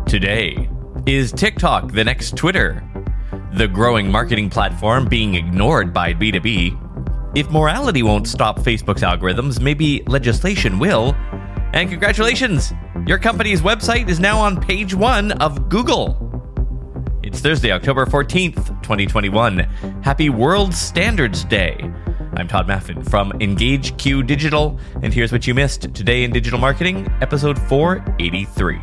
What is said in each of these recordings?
Today, is TikTok the next Twitter? The growing marketing platform being ignored by B2B? If morality won't stop Facebook's algorithms, maybe legislation will. And congratulations! Your company's website is now on page 1 of Google. It's Thursday, October 14th, 2021. Happy World Standards Day. I'm Todd Maffin from EngageQ Digital, and here's what you missed today in digital marketing, episode 483.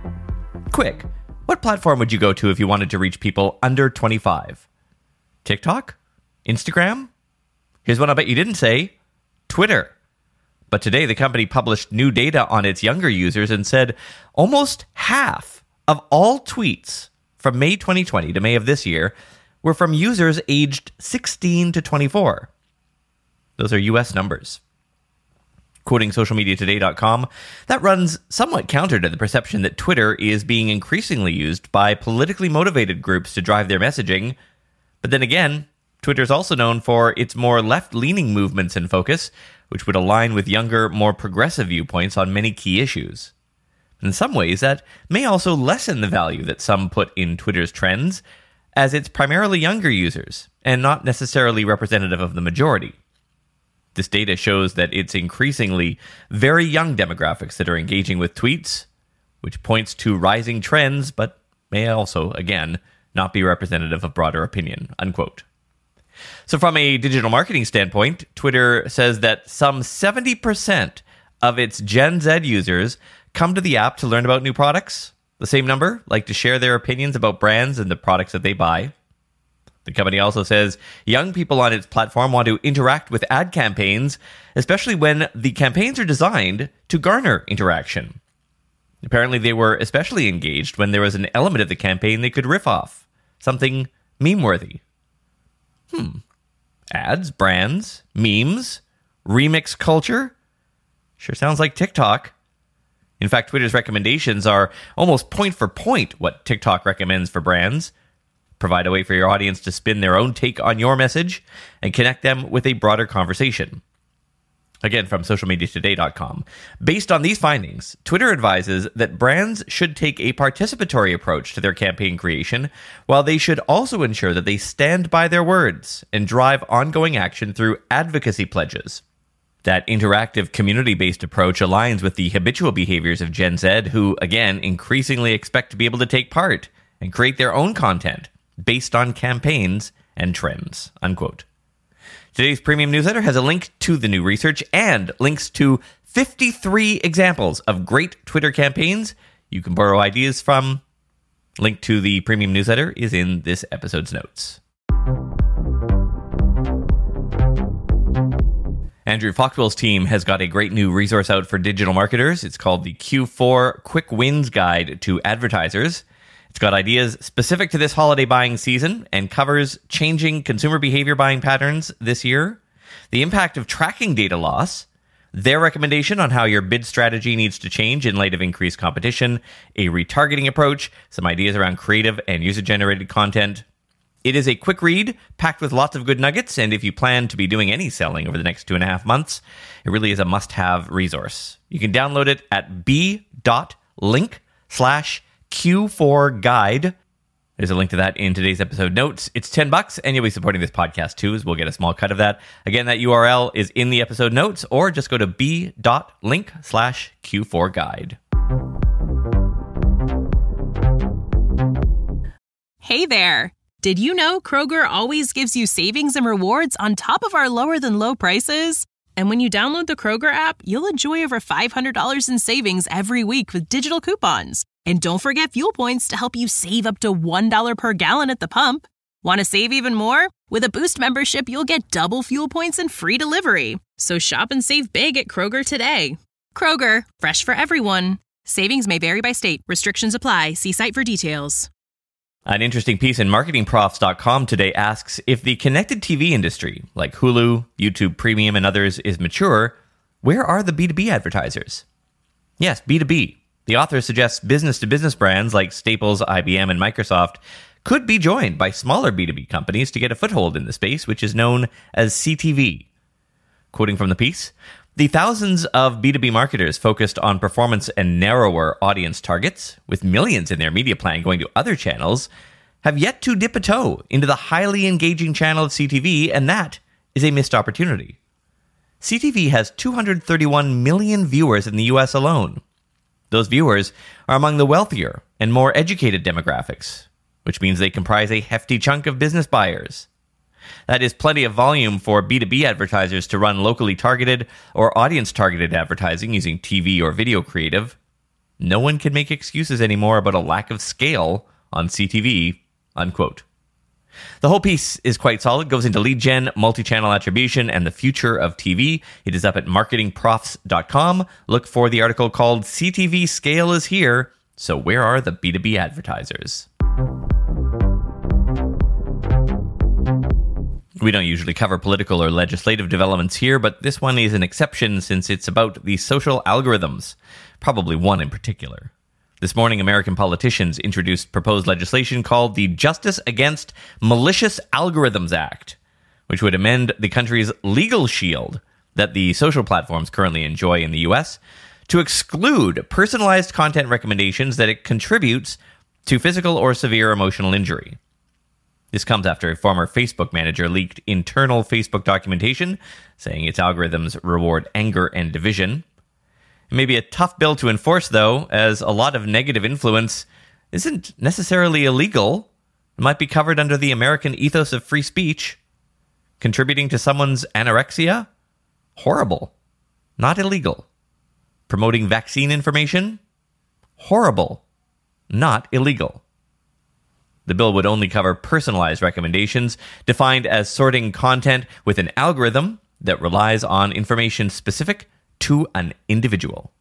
Quick, what platform would you go to if you wanted to reach people under 25? TikTok? Instagram? Here's one I bet you didn't say, Twitter. But today the company published new data on its younger users and said almost half of all tweets from May 2020 to May of this year were from users aged 16 to 24. Those are US numbers. Quoting socialmediatoday.com, that runs somewhat counter to the perception that Twitter is being increasingly used by politically motivated groups to drive their messaging. But then again, Twitter is also known for its more left-leaning movements and focus, which would align with younger, more progressive viewpoints on many key issues. In some ways, that may also lessen the value that some put in Twitter's trends, as it's primarily younger users, and not necessarily representative of the majority. This data shows that it's increasingly very young demographics that are engaging with tweets, which points to rising trends, but may also, again, not be representative of broader opinion, unquote. So from a digital marketing standpoint, Twitter says that some 70% of its Gen Z users come to the app to learn about new products. The same number like to share their opinions about brands and the products that they buy. The company also says young people on its platform want to interact with ad campaigns, especially when the campaigns are designed to garner interaction. Apparently, they were especially engaged when there was an element of the campaign they could riff off, something meme-worthy. Ads, brands, memes, remix culture? Sure sounds like TikTok. In fact, Twitter's recommendations are almost point for point what TikTok recommends for brands. Provide a way for your audience to spin their own take on your message and connect them with a broader conversation. Again, from socialmediatoday.com. Based on these findings, Twitter advises that brands should take a participatory approach to their campaign creation, while they should also ensure that they stand by their words and drive ongoing action through advocacy pledges. That interactive, community-based approach aligns with the habitual behaviors of Gen Z, who, again, increasingly expect to be able to take part and create their own content based on campaigns and trends, unquote. Today's premium newsletter has a link to the new research and links to 53 examples of great Twitter campaigns you can borrow ideas from. Link to the premium newsletter is in this episode's notes. Andrew Foxwell's team has got a great new resource out for digital marketers. It's called the Q4 Quick Wins Guide to Advertisers. It's got ideas specific to this holiday buying season and covers changing consumer behavior buying patterns this year, the impact of tracking data loss, their recommendation on how your bid strategy needs to change in light of increased competition, a retargeting approach, some ideas around creative and user-generated content. It is a quick read, packed with lots of good nuggets, and if you plan to be doing any selling over the next 2.5 months, it really is a must-have resource. You can download it at b.link/Q4 guide. There's a link to that in today's episode notes. It's $10, and you'll be supporting this podcast too, as we'll get a small cut of that. Again, that URL is in the episode notes, or just go to b.link/Q4 guide. Hey there. Did you know Kroger always gives you savings and rewards on top of our lower than low prices? And when you download the Kroger app, you'll enjoy over $500 in savings every week with digital coupons. And don't forget fuel points to help you save up to $1 per gallon at the pump. Want to save even more? With a Boost membership, you'll get double fuel points and free delivery. So shop and save big at Kroger today. Kroger, fresh for everyone. Savings may vary by state. Restrictions apply. See site for details. An interesting piece in marketingprofs.com today asks, if the connected TV industry, like Hulu, YouTube Premium, and others, is mature, where are the B2B advertisers? Yes, B2B. The author suggests business-to-business brands like Staples, IBM, and Microsoft could be joined by smaller B2B companies to get a foothold in the space, which is known as CTV. Quoting from the piece, The thousands of B2B marketers focused on performance and narrower audience targets, with millions in their media plan going to other channels, have yet to dip a toe into the highly engaging channel of CTV, and that is a missed opportunity. CTV has 231 million viewers in the US alone. Those viewers are among the wealthier and more educated demographics, which means they comprise a hefty chunk of business buyers. That is plenty of volume for B2B advertisers to run locally targeted or audience-targeted advertising using TV or video creative. No one can make excuses anymore about a lack of scale on CTV, unquote. The whole piece is quite solid, goes into lead gen, multi-channel attribution, and the future of TV. It is up at marketingprofs.com. Look for the article called CTV Scale is Here, so where are the B2B advertisers? We don't usually cover political or legislative developments here, but this one is an exception since it's about the social algorithms, probably one in particular. This morning, American politicians introduced proposed legislation called the Justice Against Malicious Algorithms Act, which would amend the country's legal shield that the social platforms currently enjoy in the US to exclude personalized content recommendations that it contributes to physical or severe emotional injury. This comes after a former Facebook manager leaked internal Facebook documentation saying its algorithms reward anger and division. It may be a tough bill to enforce, though, as a lot of negative influence isn't necessarily illegal. It might be covered under the American ethos of free speech. Contributing to someone's anorexia? Horrible. Not illegal. Promoting vaccine information? Horrible. Not illegal. The bill would only cover personalized recommendations, defined as sorting content with an algorithm that relies on information specific to an individual.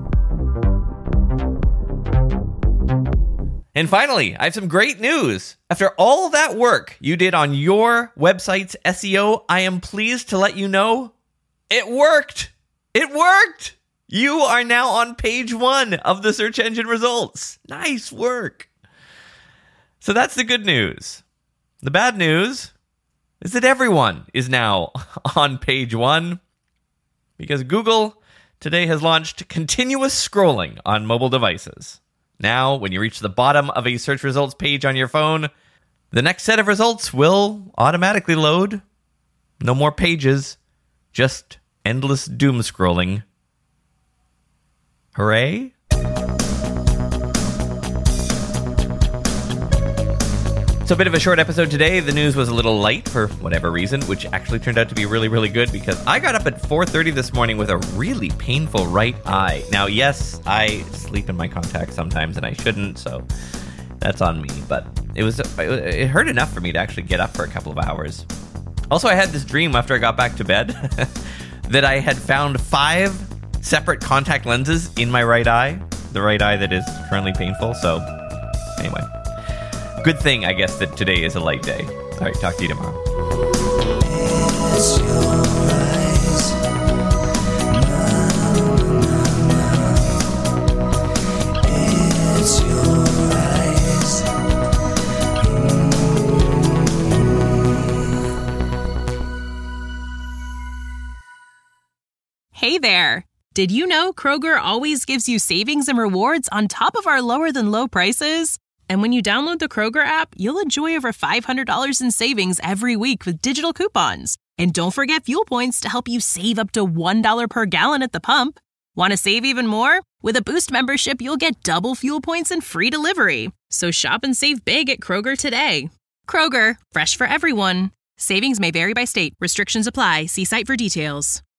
And finally, I have some great news. After all that work you did on your website's SEO, I am pleased to let you know it worked. It worked. You are now on page 1 of the search engine results. Nice work. So that's the good news. The bad news is that everyone is now on page 1 because Google today has launched continuous scrolling on mobile devices. Now, when you reach the bottom of a search results page on your phone, the next set of results will automatically load. No more pages, just endless doom scrolling. Hooray! So a bit of a short episode today. The news was a little light for whatever reason, which actually turned out to be really, really good because I got up at 4:30 this morning with a really painful right eye. Now, yes, I sleep in my contacts sometimes and I shouldn't, so that's on me. But it hurt enough for me to actually get up for a couple of hours. Also, I had this dream after I got back to bed that I had found 5 separate contact lenses in my right eye, the right eye that is currently painful. So anyway. Good thing, I guess, that today is a light day. All right, talk to you tomorrow. It's your eyes. It's your eyes. Hey there. Did you know Kroger always gives you savings and rewards on top of our lower than low prices? And when you download the Kroger app, you'll enjoy over $500 in savings every week with digital coupons. And don't forget fuel points to help you save up to $1 per gallon at the pump. Want to save even more? With a Boost membership, you'll get double fuel points and free delivery. So shop and save big at Kroger today. Kroger, fresh for everyone. Savings may vary by state. Restrictions apply. See site for details.